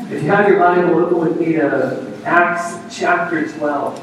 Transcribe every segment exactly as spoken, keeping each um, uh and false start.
If you have your Bible, open with me to Acts chapter twelve.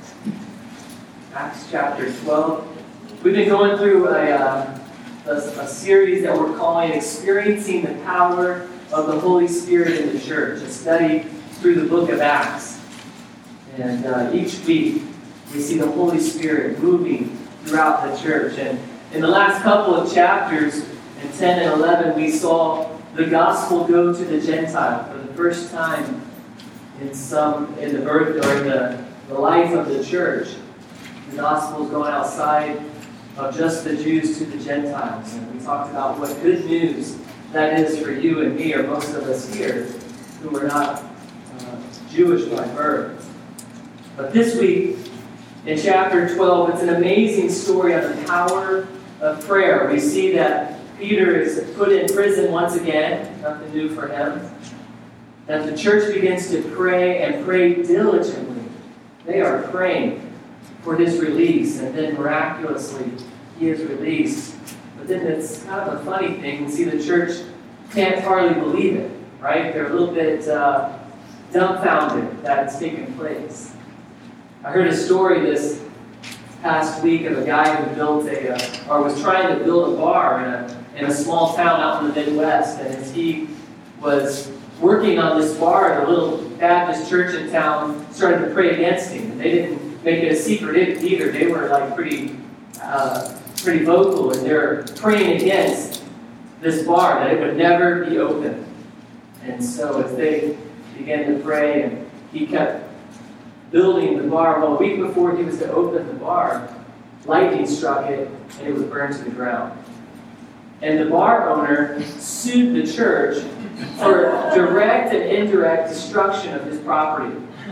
Acts chapter twelve. We've been going through a, uh, a, a series that we're calling Experiencing the Power of the Holy Spirit in the Church, a study through the book of Acts. And uh, each week, we see the Holy Spirit moving throughout the church. And in the last couple of chapters, in ten and eleven, we saw the gospel go to the Gentile for the first time in some in the birth or in the, the life of the church. The gospel is going outside of just the Jews to the Gentiles. And we talked about what good news that is for you and me, or most of us here, who are not uh, Jewish by birth. But this week, in chapter twelve, it's an amazing story of the power of prayer. We see that Peter is put in prison once again, nothing new for him. That the church begins to pray and pray diligently. They are praying for his release, and then miraculously he is released. But then it's kind of a funny thing. You see, the church can't hardly believe it, right? They're a little bit uh, dumbfounded that it's taken place. I heard a story this past week of a guy who built a, uh, or was trying to build a bar in a, in a small town out in the Midwest. And as he was working on this bar, the little Baptist church in town started to pray against him. And they didn't make it a secret either. They were like pretty, uh, pretty vocal, and they were praying against this bar, that it would never be open. And so as they began to pray, and he kept building the bar, well, a week before he was to open the bar, lightning struck it, and it was burned to the ground. And the bar owner sued the church for direct and indirect destruction of his property.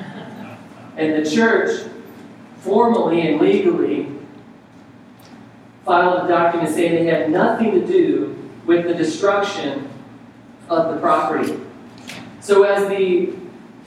And the church, formally and legally, filed a document saying they had nothing to do with the destruction of the property. So as the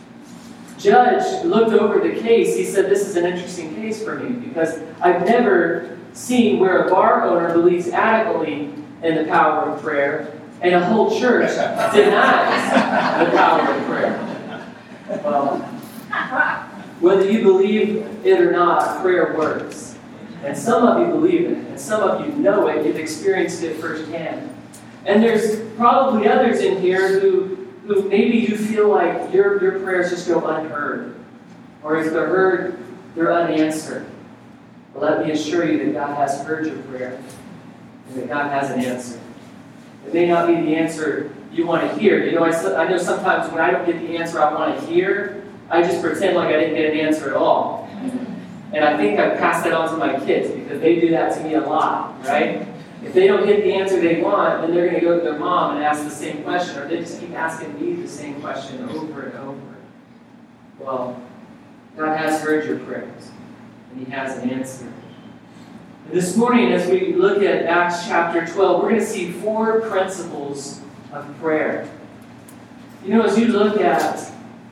judge looked over the case, he said, this is an interesting case for me, because I've never seen where a bar owner believes adequately in the power of prayer, and a whole church denies the power of prayer. Well, whether you believe it or not, prayer works. And some of you believe it, and some of you know it, you've experienced it firsthand. And there's probably others in here who, who maybe you feel like your, your prayers just go unheard. Or if they're heard, they're unanswered. But let me assure you that God has heard your prayer, and that God has an answer. It may not be the answer you want to hear. You know, I, I know sometimes when I don't get the answer I want to hear, I just pretend like I didn't get an answer at all. And I think I pass that on to my kids, because they do that to me a lot, right? If they don't get the answer they want, then they're going to go to their mom and ask the same question, or they just keep asking me the same question over and over. Well, God has heard your prayers, and He has an answer. And this morning, as we look at Acts chapter twelve, we're going to see four principles of prayer. You know, as you look at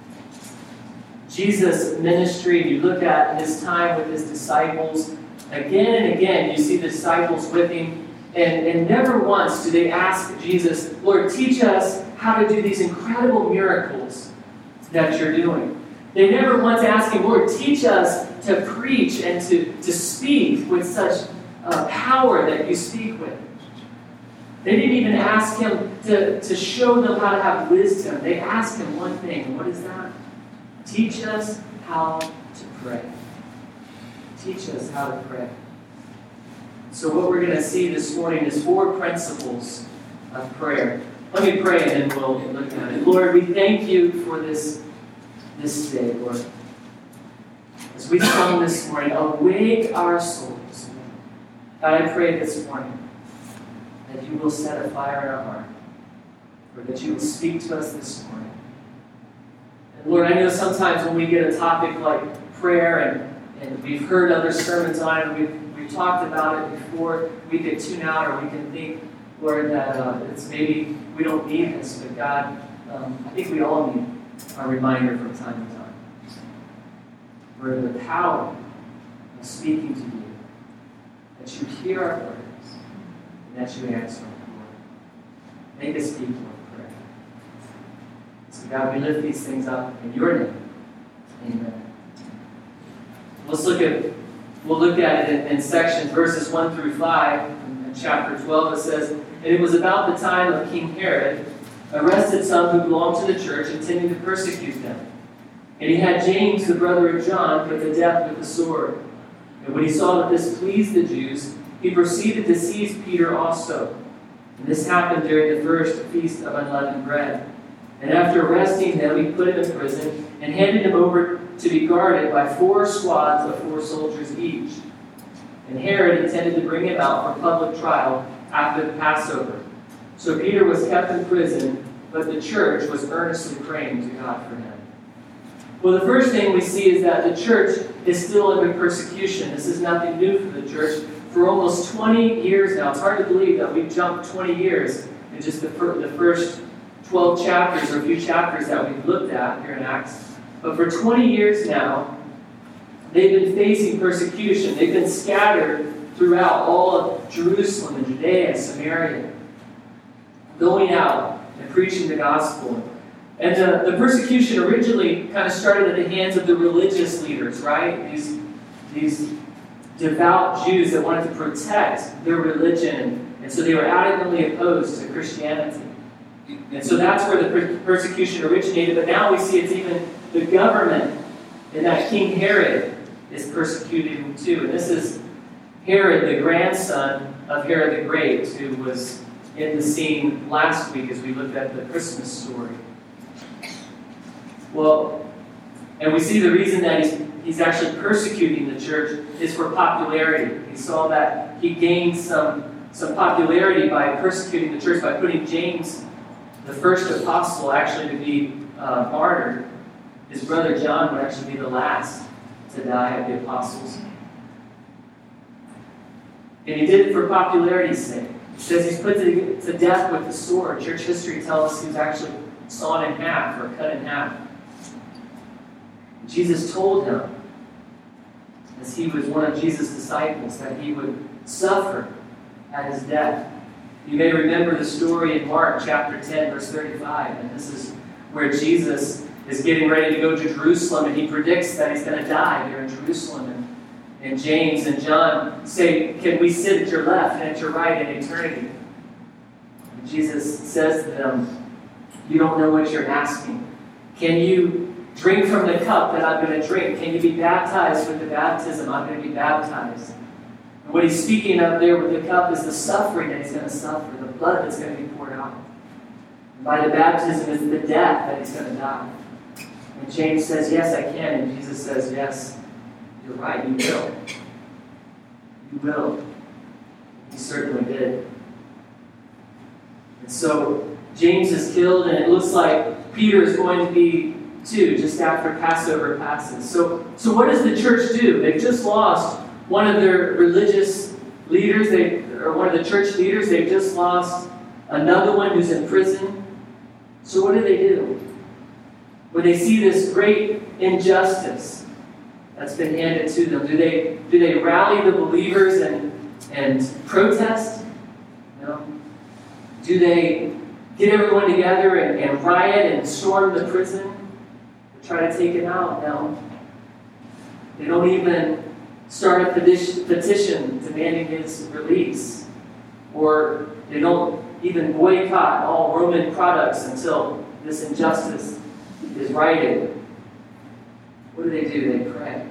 Jesus' ministry, you look at His time with His disciples, again and again, you see the disciples with Him, and, and never once do they ask Jesus, Lord, teach us how to do these incredible miracles that you're doing. They never once ask Him, Lord, teach us to preach and to, to speak with such uh, power that you speak with. They didn't even ask Him to, to show them how to have wisdom. They asked Him one thing. What is that? Teach us how to pray. Teach us how to pray. So what we're going to see this morning is four principles of prayer. Let me pray and then we'll look at it. Lord, we thank you for this, this day, Lord. As we come this morning, awake our souls. God, I pray this morning that you will set a fire in our heart, or that you will speak to us this morning. And Lord, I know sometimes when we get a topic like prayer, and, and we've heard other sermons on it, and we've, we've talked about it before, we can tune out, or we can think, Lord, that uh, it's maybe we don't need this, but God, um, I think we all need a reminder from time to time. For the power of speaking to you, that you hear our prayers, and that you answer, Lord. Make us people of prayer. It's So God, we lift these things up in your name. Amen. Let's look at, we'll look at it in, in sections, verses one through five. In chapter twelve it says, "And it was about the time of King Herod, arrested some who belonged to the church, intending to persecute them. And he had James, the brother of John, put to death with the sword. And when he saw that this pleased the Jews, he proceeded to seize Peter also. And this happened during the first feast of unleavened bread. And after arresting him, he put him in prison and handed him over to be guarded by four squads of four soldiers each. And Herod intended to bring him out for public trial after the Passover. So Peter was kept in prison, but the church was earnestly praying to God for him." Well, the first thing we see is that the church is still under persecution. This is nothing new for the church. For almost twenty years now, it's hard to believe that we've jumped twenty years in just the, fir- the first twelve chapters or a few chapters that we've looked at here in Acts. But for twenty years now, they've been facing persecution. They've been scattered throughout all of Jerusalem and Judea and Samaria, going out and preaching the gospel. And the, the persecution originally kind of started at the hands of the religious leaders, right? These, these devout Jews that wanted to protect their religion, and so they were adamantly opposed to Christianity. And so that's where the per- persecution originated, but now we see it's even the government, and that King Herod is persecuting them too. And this is Herod, the grandson of Herod the Great, who was in the scene last week as we looked at the Christmas story. Well, and we see the reason that he's, he's actually persecuting the church is for popularity. He saw that he gained some, some popularity by persecuting the church, by putting James, the first apostle, actually to be uh, martyred. His brother John would actually be the last to die of the apostles. And he did it for popularity's sake. It says he's put to, to death with the sword. Church history tells us he was actually sawn in half or cut in half. Jesus told him, as he was one of Jesus' disciples, that he would suffer at his death. You may remember the story in Mark chapter ten, verse thirty-five, and this is where Jesus is getting ready to go to Jerusalem, and he predicts that he's going to die here in Jerusalem. And, and James and John say, "Can we sit at your left and at your right in eternity?" And Jesus says to them, "You don't know what you're asking. Can you drink from the cup that I'm going to drink? Can you be baptized with the baptism I'm going to be baptized?" And what he's speaking of there with the cup is the suffering that he's going to suffer, the blood that's going to be poured out. And by the baptism is the death that he's going to die. And James says, "Yes, I can." And Jesus says, "Yes, you're right, you will. You will." He certainly did. And so James is killed, and it looks like Peter is going to be too, just after Passover passes. So, so what does the church do? They've just lost one of their religious leaders, they, or one of the church leaders. They've just lost another one who's in prison. So what do they do? When they see this great injustice that's been handed to them, do they do they rally the believers and and protest? No. Do they get everyone together and, and riot and storm the prison? Try to take him out? No. They don't even start a petition, petition demanding his release. Or they don't even boycott all Roman products until this injustice is righted. What do they do? They pray.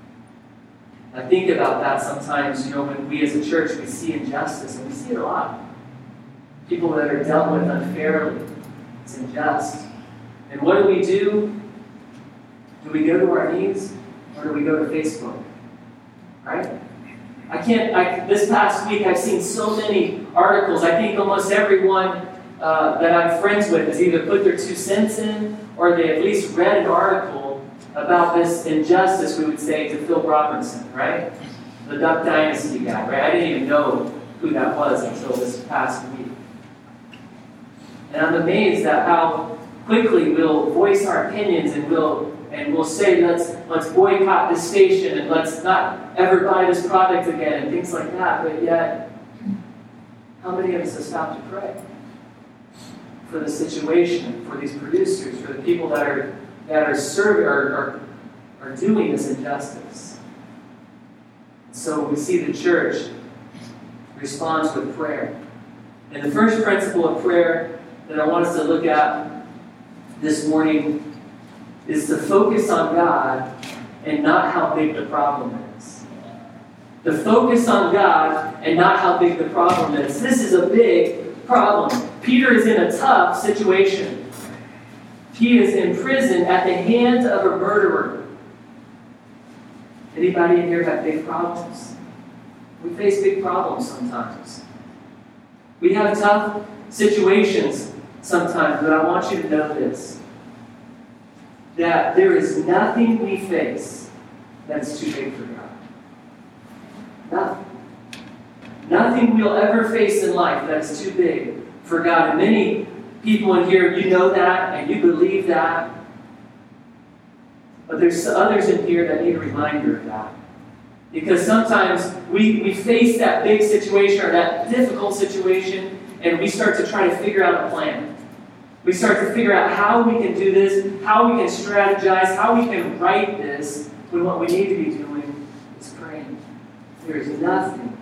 I think about that sometimes, you know, when we as a church, we see injustice, and we see it a lot. People that are dealt with unfairly. It's unjust. And what do we do? Do we go to our knees, or do we go to Facebook? Right? I can't, I, this past week I've seen so many articles. I think almost everyone uh, that I'm friends with has either put their two cents in, or they at least read an article about this injustice, we would say, to Phil Robertson, right? The Duck Dynasty guy, right? I didn't even know who that was until this past week. And I'm amazed at how quickly we'll voice our opinions and we'll And we'll say, let's let's boycott this station and let's not ever buy this product again and things like that. But yet, how many of us have stopped to pray? for the situation, for these producers, for the people that are that are serving, are, are, are doing this injustice. So we see the church responds with prayer. And the first principle of prayer that I want us to look at this morning is to focus on God and not how big the problem is. To focus on God and not how big the problem is. This is a big problem. Peter is in a tough situation. He is in prison at the hands of a murderer. Anybody in here have big problems? We face big problems sometimes. We have tough situations sometimes, but I want you to know this. That there is nothing we face that's too big for God. Nothing. Nothing we'll ever face in life that is too big for God. And many people in here, you know that and you believe that. But there's others in here that need a reminder of that. Because sometimes we, we face that big situation or that difficult situation and we start to try to figure out a plan. We start to figure out how we can do this, how we can strategize, how we can right this, when what we need to be doing is praying. There is nothing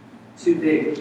too big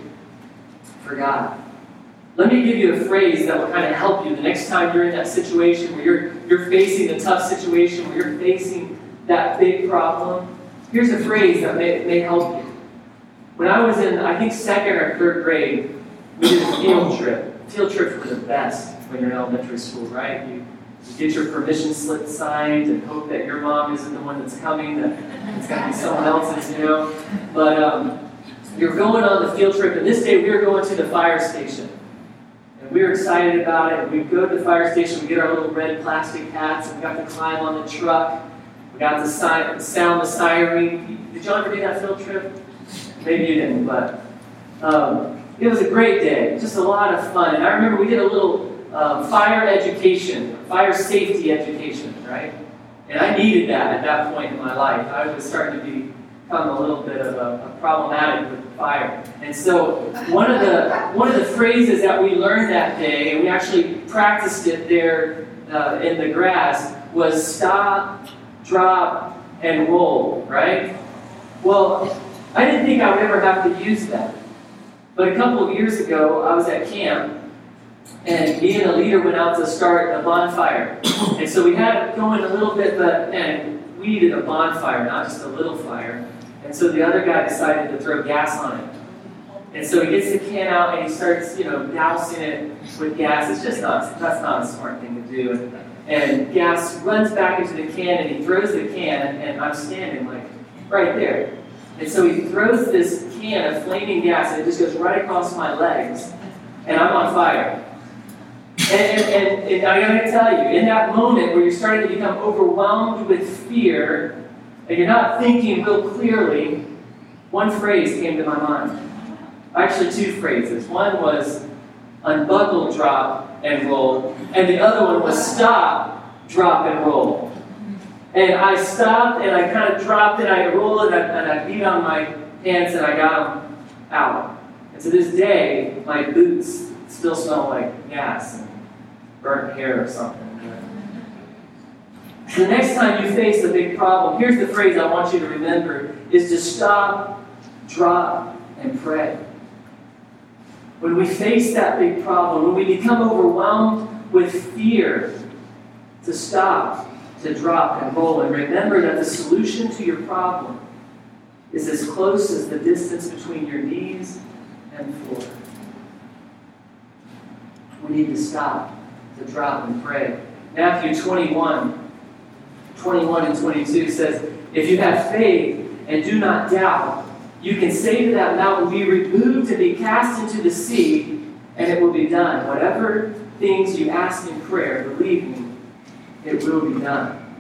for God. Let me give you a phrase that will kind of help you the next time you're in that situation where you're, you're facing a tough situation, where you're facing that big problem. Here's a phrase that may, may help you. When I was in, I think, second or third grade, we did a field trip. Field trips were the best when you're in elementary school, right? You, you get your permission slip signed and hope that your mom isn't the one that's coming, that it's going to be someone else's, you know. But um, you're going on the field trip, and this day we were going to the fire station. And we were excited about it. We go to the fire station, we get our little red plastic hats, and we got to climb on the truck. We got to si- sound the siren. Did y'all ever do that field trip? Maybe you didn't, but um, it was a great day. Just a lot of fun. And I remember we did a little uh, fire education, fire safety education, right? And I needed that at that point in my life. I was starting to become a little bit of a, a problematic with fire. And so one of the one of the phrases that we learned that day, and we actually practiced it there uh, in the grass, was stop, drop, and roll, right? Well, I didn't think I would ever have to use that. But a couple of years ago, I was at camp, and me and a leader went out to start a bonfire. And so we had it going a little bit, but man, we needed a bonfire, not just a little fire. And so the other guy decided to throw gas on it. And so he gets the can out and he starts, you know, dousing it with gas. It's just not, that's not a smart thing to do. And, and gas runs back into the can and he throws the can, and I'm standing like right there. And so he throws this can of flaming gas and it just goes right across my legs. And I'm on fire. And, and, and, and I gotta tell you, in that moment where you're starting to become overwhelmed with fear, and you're not thinking real clearly, one phrase came to my mind. Actually, two phrases. One was unbuckle, drop, and roll. And the other one was stop, drop, and roll. And I stopped, and I kind of dropped it, I rolled it, and I, and I beat on my pants, and I got them out. And to this day, my boots still smell like gas and burnt hair or something. So the next time you face a big problem, here's the phrase I want you to remember, is to stop, drop, and pray. When we face that big problem, when we become overwhelmed with fear, to stop, to drop, and roll, and remember that the solution to your problem is as close as the distance between your knees and the floor. We need to stop, to drop, and pray. Matthew twenty-one, twenty-one and twenty-two says, if you have faith and do not doubt, you can say to that mountain, be removed and be cast into the sea, and it will be done. Whatever things you ask in prayer, believe me, it will be done.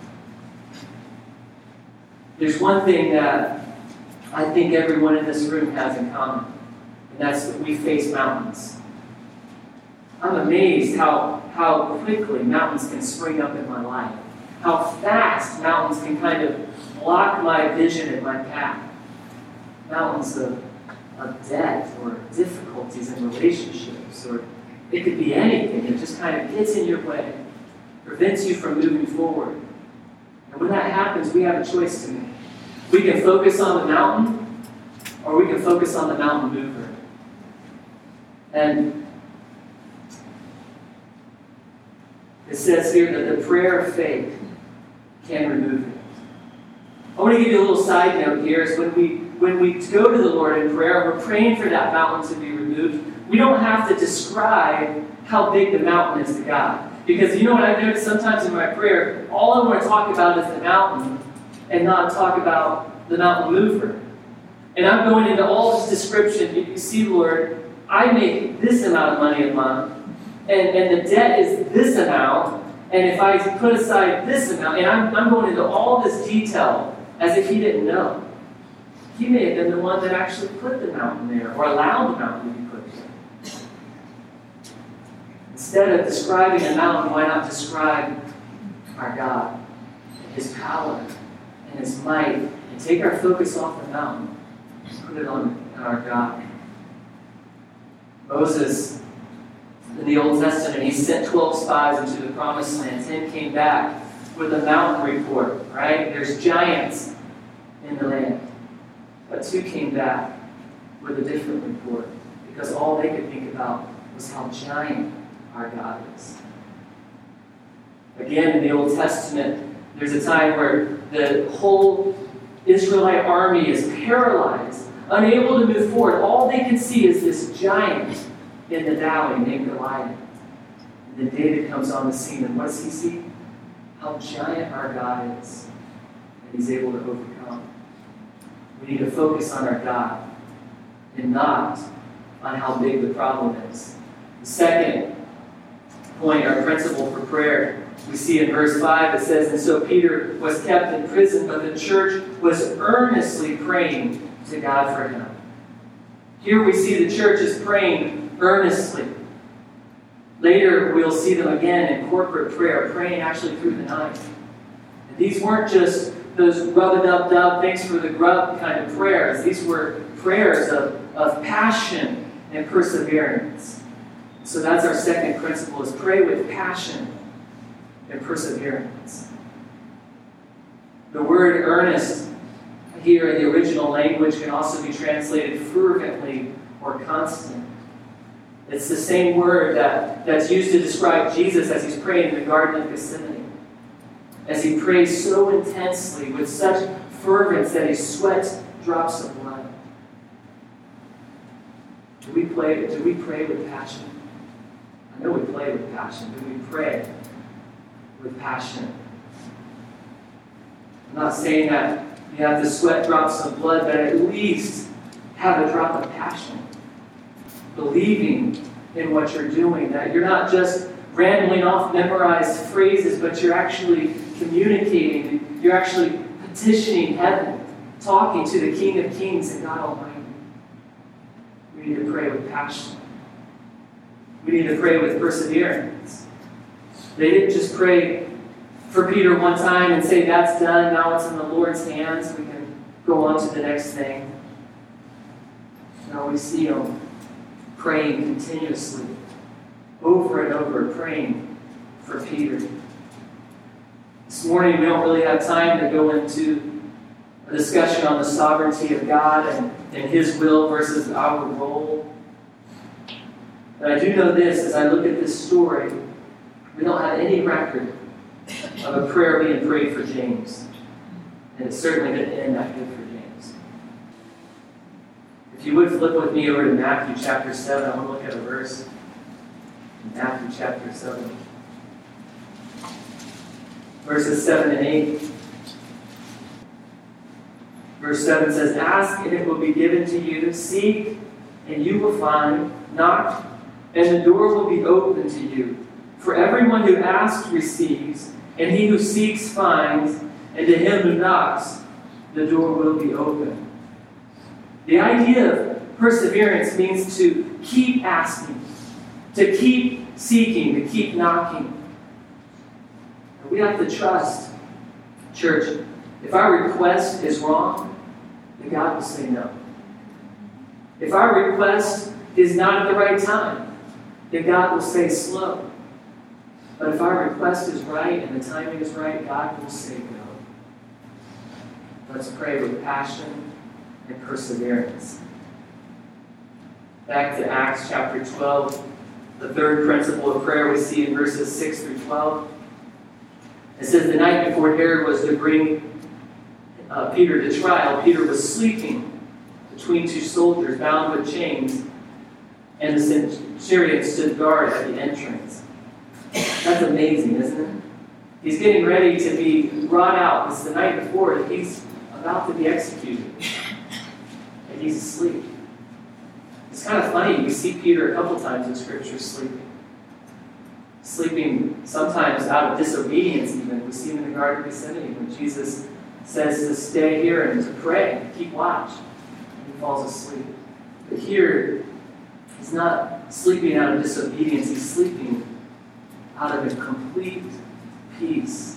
There's one thing that I think everyone in this room has in common, and that's that we face mountains. I'm amazed how, how quickly mountains can spring up in my life. How fast mountains can kind of block my vision and my path. Mountains of, of debt or difficulties in relationships or It could be anything that just kind of gets in your way, prevents you from moving forward. And when that happens, we have a choice to make. We can focus on the mountain, or we can focus on the mountain mover. And it says here that the prayer of faith can remove it. I want to give you a little side note here. Is when we when we go to the Lord in prayer, we're praying for that mountain to be removed. We don't have to describe how big the mountain is to God. Because you know what I've noticed sometimes in my prayer, all I want to talk about is the mountain and not talk about the mountain mover. And I'm going into all this description. You see, Lord, I make this amount of money a month, and, and the debt is this amount, and if I put aside this amount, and I'm, I'm going into all this detail as if he didn't know. He may have been the one that actually put the mountain there, or allowed the mountain to be put there. Instead of describing a mountain, why not describe our God, his power, and his might, and take our focus off the mountain and put it on our God. Moses, in the Old Testament, he sent twelve spies into the Promised Land. Ten came back with a mountain report, right? There's giants in the land. But two came back with a different report, because all they could think about was how giant our God is. Again, in the Old Testament, there's a time where the whole Israelite army is paralyzed, unable to move forward. All they can see is this giant in the valley named Goliath. And then David comes on the scene, and what does he see? How giant our God is, and he's able to overcome. We need to focus on our God and not on how big the problem is. The second point, our principle for prayer, we see in verse five, it says, "And so Peter was kept in prison, but the church was earnestly praying to God for him." Here we see the church is praying earnestly. Later, we'll see them again in corporate prayer, praying actually through the night. And these weren't just those rub-a-dub-dub, thanks for the grub kind of prayers. These were prayers of, of passion and perseverance. So that's our second principle, is pray with passion and perseverance. The word earnest here in the original language can also be translated fervently or constant. It's the same word that, that's used to describe Jesus as he's praying in the Garden of Gethsemane. As he prays so intensely with such fervence that he sweats drops of blood. Do we pray, do we pray with passion? I know we play with passion. Do we pray with passion? I'm not saying that you have to sweat drops of blood, but at least have a drop of passion. Believing in what you're doing. That you're not just rambling off memorized phrases, but you're actually communicating. You're actually petitioning heaven, talking to the King of Kings and God Almighty. We need to pray with passion. We need to pray with perseverance. They didn't just pray for Peter one time and say, that's done, now it's in the Lord's hands, we can go on to the next thing. No, we see them praying continuously, over and over, praying for Peter. This morning, we don't really have time to go into a discussion on the sovereignty of God and, and His will versus our role. But I do know this, as I look at this story, we don't have any record of a prayer being prayed for James. And it certainly didn't end that good for James. If you would flip with me over to Matthew chapter seven, I want to look at a verse in Matthew chapter seven. Verses seven and eight. Verse seven says, ask and it will be given to you. Seek and you will find. Knock and the door will be open to you. For everyone who asks receives, and he who seeks finds, and to him who knocks, the door will be open. The idea of perseverance means to keep asking, to keep seeking, to keep knocking. And we have to trust, church, if our request is wrong, then God will say no. If our request is not at the right time, then God will say slow. But if our request is right and the timing is right, God will say go. Let's pray with passion and perseverance. Back to Acts chapter twelve, the third principle of prayer we see in verses six through twelve. It says, the night before Herod was to bring uh, Peter to trial, Peter was sleeping between two soldiers bound with chains, and the centurion stood guard at the entrance. That's amazing, isn't it? He's getting ready to be brought out. It's the night before, and he's about to be executed. And he's asleep. It's kind of funny. We see Peter a couple times in Scripture sleeping. Sleeping sometimes out of disobedience even. We see him in the Garden of Gethsemane when Jesus says to stay here and to pray, and keep watch. And he falls asleep. But here, he's not sleeping out of disobedience. He's sleeping out of a complete peace.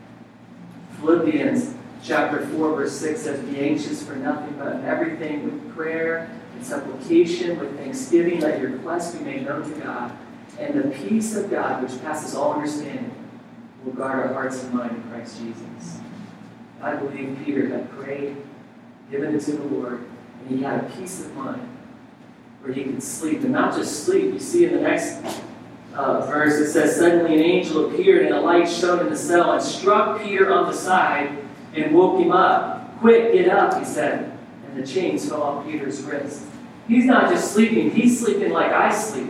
Philippians chapter four, verse six says, be anxious for nothing, but in everything with prayer and supplication, with thanksgiving, let your requests be made known to God. And the peace of God, which passes all understanding, will guard our hearts and mind in Christ Jesus. I believe Peter had prayed, given it to the Lord, and he had a peace of mind where he could sleep. And not just sleep. You see in the next uh, verse, it says, suddenly an angel appeared and a light shone in the cell and struck Peter on the side and woke him up. Quick, get up, he said. And the chains fell off Peter's wrist. He's not just sleeping. He's sleeping like I sleep.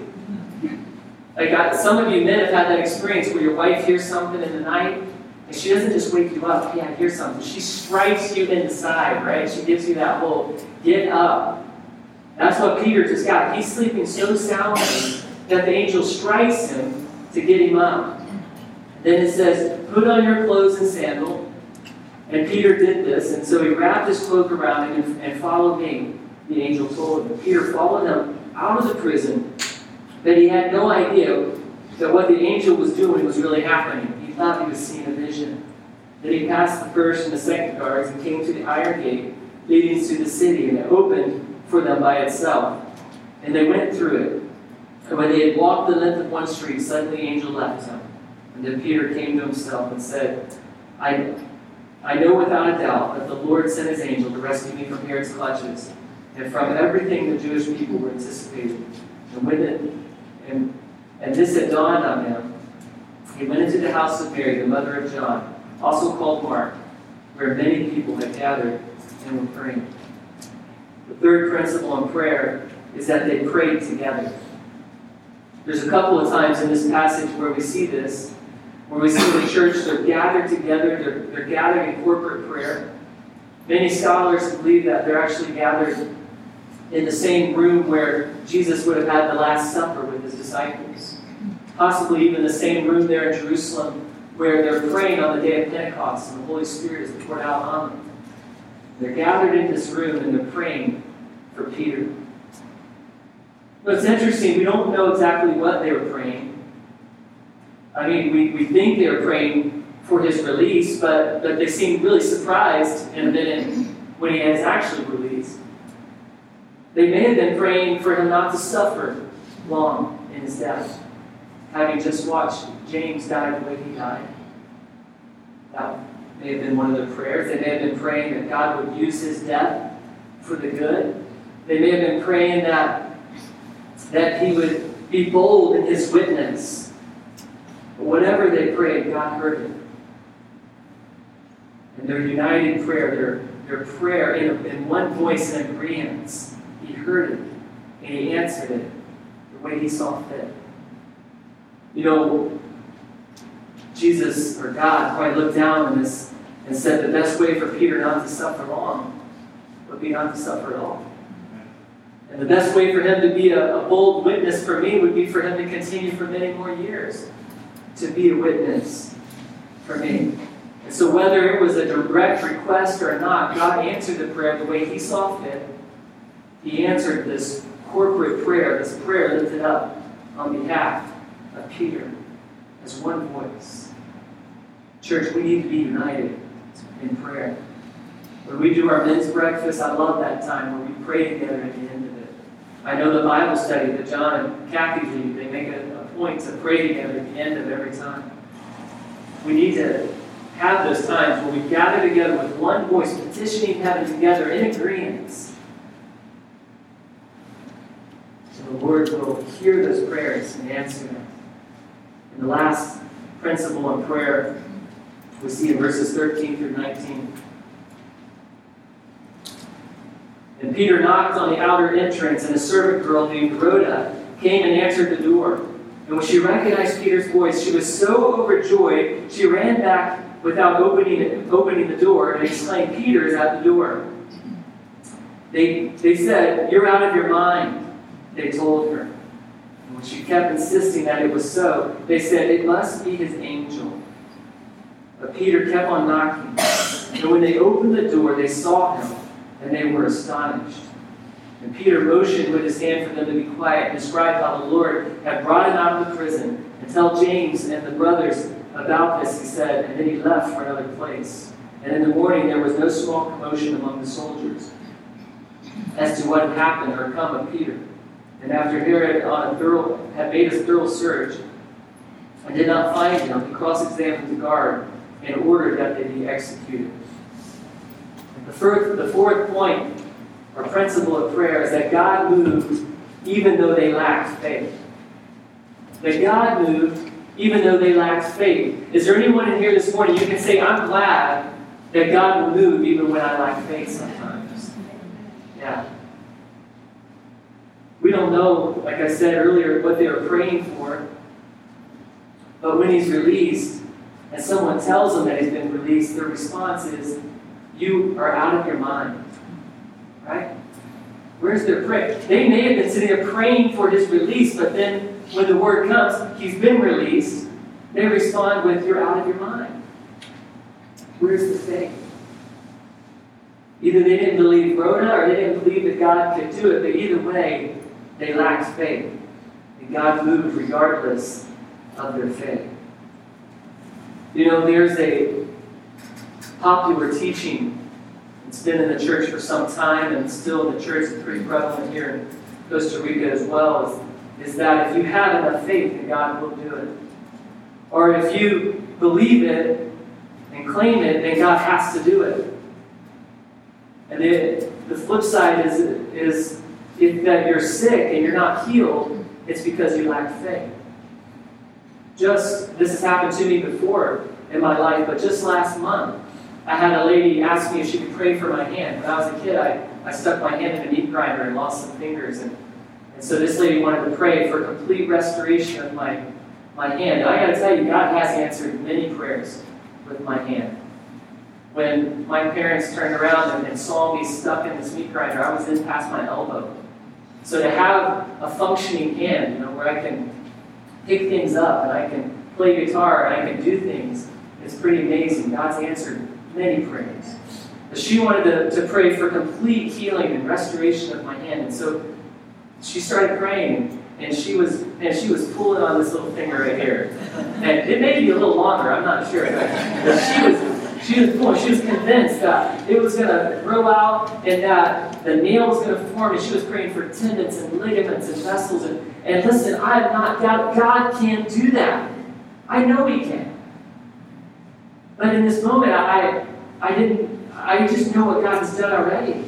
Like I, some of you men have had that experience where your wife hears something in the night, and she doesn't just wake you up, yeah, I hear something. She strikes you in the side, right? She gives you that whole, get up. That's what Peter just got. He's sleeping so soundly that the angel strikes him to get him up. Then it says, put on your clothes and sandal. And Peter did this, and so he wrapped his cloak around him and, and followed me, the angel told him. Peter followed him out of the prison, but he had no idea that what the angel was doing was really happening. He thought he was seeing a vision. Then he passed the first and the second guards and came to the iron gate leading to the city, and it opened for them by itself. And they went through it. And when they had walked the length of one street, suddenly the angel left him. And then Peter came to himself and said, I, I know without a doubt that the Lord sent his angel to rescue me from Herod's clutches and from everything the Jewish people were anticipating. And when it, and, and this had dawned on him, he went into the house of Mary, the mother of John, also called Mark, where many people had gathered and were praying. The third principle in prayer is that they prayed together. There's a couple of times in this passage where we see this, where we see the church, they're gathered together, they're, they're gathered in corporate prayer. Many scholars believe that they're actually gathered in the same room where Jesus would have had the Last Supper with his disciples. Possibly even the same room there in Jerusalem where they're praying on the day of Pentecost and the Holy Spirit is poured out on them. They're gathered in this room and they're praying for Peter. But it's interesting, we don't know exactly what they were praying. I mean, we, we think they were praying for his release, but, but they seem really surprised in a minute when he is actually released. They may have been praying for him not to suffer long in his death, having just watched James die the way he died. That may have been one of their prayers. They may have been praying that God would use his death for the good. They may have been praying that, that he would be bold in his witness. But whatever they prayed, God heard it. And their united prayer, their, their prayer in, in one voice and agreement, he heard it and he answered it the way he saw fit. You know, Jesus, or God, probably looked down on this and said the best way for Peter not to suffer long would be not to suffer at all. And the best way for him to be a, a bold witness for me would be for him to continue for many more years to be a witness for me. And so whether it was a direct request or not, God answered the prayer the way he saw fit. He answered this corporate prayer, this prayer lifted up on behalf of Peter as one voice. Church, we need to be united in prayer. When we do our men's breakfast, I love that time where we pray together at the end of it. I know the Bible study that John and Kathy lead, they make a, a point to pray together at the end of every time. We need to have those times where we gather together with one voice, petitioning heaven together in agreement. So the Lord will hear those prayers and answer them. And the last principle in prayer we see in verses thirteen through nineteen. And Peter knocked on the outer entrance, and a servant girl named Rhoda came and answered the door. And when she recognized Peter's voice, she was so overjoyed, she ran back without opening it, opening the door and exclaimed, "Peter is at the door." They, they said, "You're out of your mind," they told her. And when she kept insisting that it was so, they said, "It must be his angel." But Peter kept on knocking. And when they opened the door, they saw him, and they were astonished. And Peter motioned with his hand for them to be quiet and described how the Lord had brought him out of the prison. And tell James and the brothers about this, he said, and then he left for another place. And in the morning there was no small commotion among the soldiers as to what had happened or come of Peter. And after Herod on a thorough, had made a thorough search and did not find him, he cross-examined the guard and ordered that they be executed. The fourth, the fourth point, or principle of prayer, is that God moved even though they lacked faith. That God moved even though they lacked faith. Is there anyone in here this morning you can say, "I'm glad that God will move even when I lack faith sometimes"? Yeah. We don't know, like I said earlier, what they were praying for. But when he's released, and someone tells them that he's been released, their response is, "You are out of your mind." Right? Where's their prayer? They may have been sitting there praying for his release, but then when the word comes, he's been released, they respond with, "You're out of your mind." Where's the faith? Either they didn't believe Rhoda or they didn't believe that God could do it, but either way, they lacked faith. And God moved regardless of their faith. You know, there's a popular teaching. It's been in the church for some time, and still in the church, it's pretty prevalent here in Costa Rica as well, is, is that if you have enough faith, then God will do it. Or if you believe it and claim it, then God has to do it. And the, the flip side is, is if that you're sick and you're not healed, it's because you lack faith. Just, this has happened to me before in my life, but just last month, I had a lady ask me if she could pray for my hand. When I was a kid, I, I stuck my hand in a meat grinder and lost some fingers. And, and so this lady wanted to pray for complete restoration of my, my hand. And I got to tell you, God has answered many prayers with my hand. When my parents turned around and, and saw me stuck in this meat grinder, I was in past my elbow. So to have a functioning hand, you know, where I can pick things up and I can play guitar and I can do things, it's pretty amazing. God's answered many prayers. But she wanted to, to pray for complete healing and restoration of my hand. And so she started praying, and she was and she was pulling on this little finger right here. And it may be a little longer, I'm not sure. But she was she was pulling, she was convinced that it was gonna grow out and that the nail was gonna form, and she was praying for tendons and ligaments and vessels. And, and listen, I'm not doubt God can't do that. I know he can. But in this moment, I, I didn't, I just know what God has done already.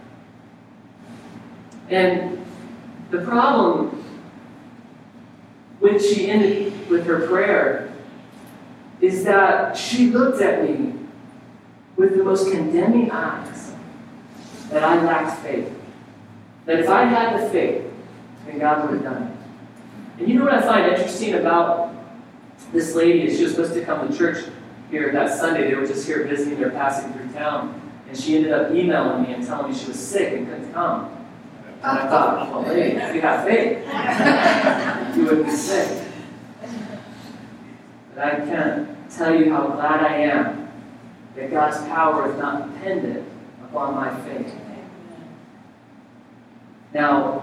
And the problem when she ended with her prayer is that she looked at me with the most condemning eyes that I lacked faith. That if I had the faith, then God would have done it. And you know what I find interesting about this lady is she was supposed to come to church here that Sunday. They were just here visiting. They were passing through town. And she ended up emailing me and telling me she was sick and couldn't come. And I thought, well, lady, if you have faith, you wouldn't be sick. But I can't tell you how glad I am that God's power is not dependent upon my faith. Now,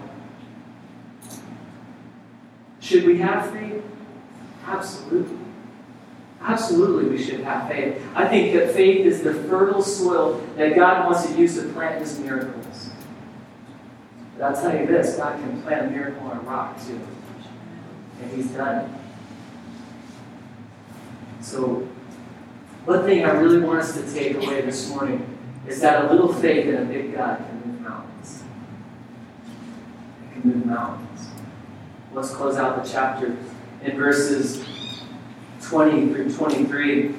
should we have faith? Absolutely. Absolutely we should have faith. I think that faith is the fertile soil that God wants to use to plant his miracles. But I'll tell you this, God can plant a miracle on a rock too. And he's done it. So, one thing I really want us to take away this morning is that a little faith in a big God can move mountains. It can move mountains. Let's close out the chapter in verses twenty through twenty-three.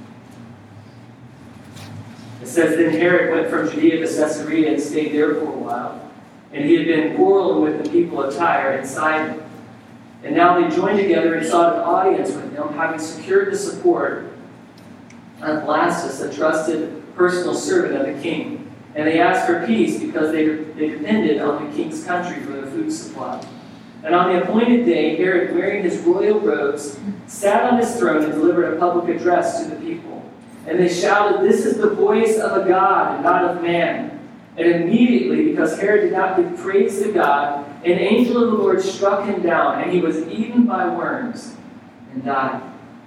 It says, Then Herod went from Judea to Caesarea and stayed there for a while. And he had been quarreling with the people of Tyre and Sidon. And now they joined together and sought an audience with him, having secured the support of Blastus, a trusted personal servant of the king. And they asked for peace because they, they depended on the king's country for their food supply. And on the appointed day, Herod, wearing his royal robes, sat on his throne and delivered a public address to the people. And they shouted, This is the voice of a God and not of man. And immediately, because Herod did not give praise to God, an angel of the Lord struck him down, and he was eaten by worms and died.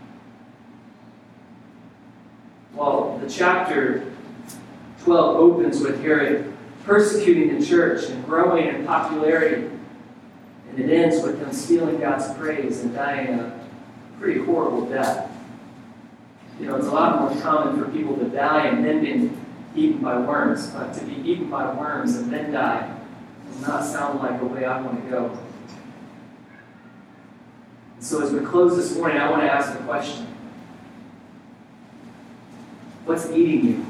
Well, the chapter twelve opens with Herod persecuting the church and growing in popularity. And it ends with him stealing God's praise and dying a pretty horrible death. You know, it's a lot more common for people to die and then be eaten by worms, but to be eaten by worms and then die does not sound like a way I want to go. And so as we close this morning, I want to ask a question. What's eating you?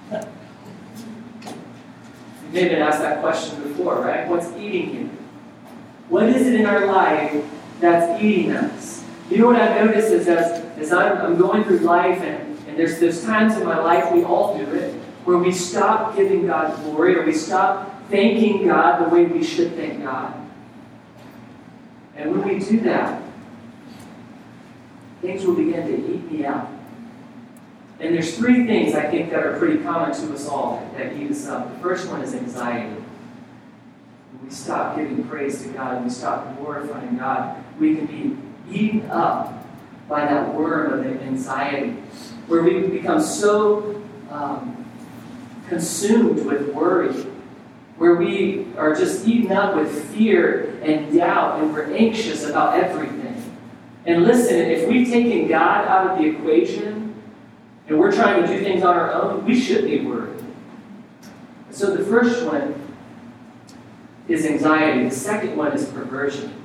You've maybe been asked that question before, right? What's eating you? What is it in our life that's eating us? You know what I've noticed is as, as I'm, I'm going through life, and, and there's, there's times in my life, we all do it, where we stop giving God glory, or we stop thanking God the way we should thank God. And when we do that, things will begin to eat me out. And there's three things I think that are pretty common to us all that eat us up. The first one is anxiety. When we stop giving praise to God, and we stop glorifying God, we can be eaten up by that worm of anxiety, where we become so um, consumed with worry, where we are just eaten up with fear and doubt, and we're anxious about everything. And listen, if we've taken God out of the equation, and we're trying to do things on our own, we should be worried. So the first one is anxiety. The second one is perversion.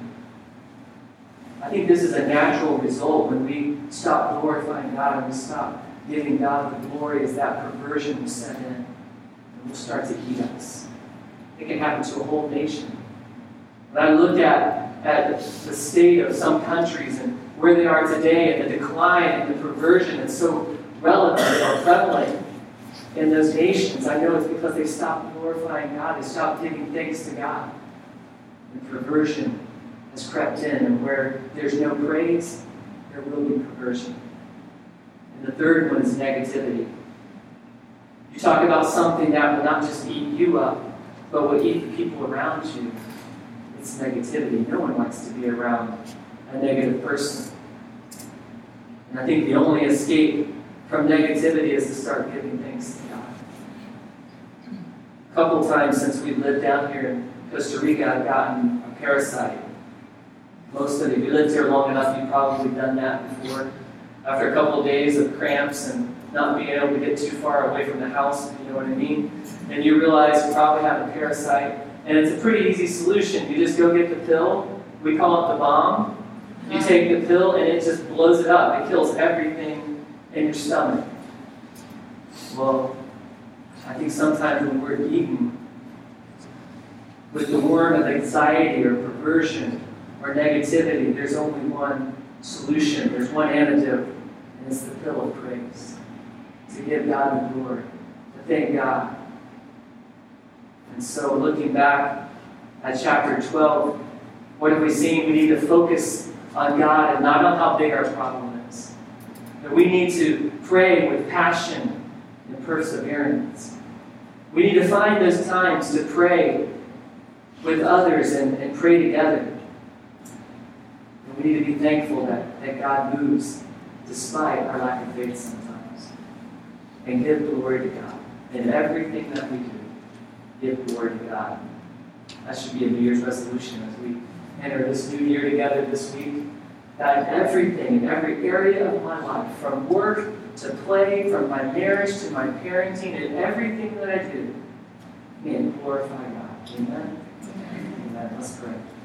I think this is a natural result when we stop glorifying God and we stop giving God the glory, as that perversion will set in and will start to eat us. It can happen to a whole nation. When I looked at, at the state of some countries and where they are today, and the decline and the perversion that's so relevant or prevalent in those nations, I know it's because they stopped glorifying God. They stopped giving thanks to God. And perversion has crept in, and where there's no praise, there will be perversion. And the third one is negativity. You talk about something that will not just eat you up, but will eat the people around you. It's negativity. No one likes to be around a negative person. And I think the only escape from negativity is to start giving thanks to God. A couple times since we've lived down here in Costa Rica, I've gotten a parasite. Most of you, if you lived here long enough, you've probably done that before. After a couple of days of cramps and not being able to get too far away from the house, if you know what I mean, and you realize you probably have a parasite, and it's a pretty easy solution. You just go get the pill. We call it the bomb. You take the pill, and it just blows it up. It kills everything in your stomach. Well, I think sometimes when we're eaten with the worm of anxiety or perversion or negativity, there's only one solution. There's one antidote, and it's the pill of praise. To give God the glory, to thank God. And so looking back at chapter twelve, what have we seen? We need to focus on God and not on how big our problem is. That we need to pray with passion and perseverance. We need to find those times to pray with others and, and pray together. And we need to be thankful that, that God moves despite our lack of faith sometimes. And give glory to God. In everything that we do, give glory to God. That should be a New Year's resolution as we enter this new year together this week. That everything, in every area of my life, from work to play, from my marriage to my parenting, and everything that I do, may it glorify God. Amen? Amen. Let's pray.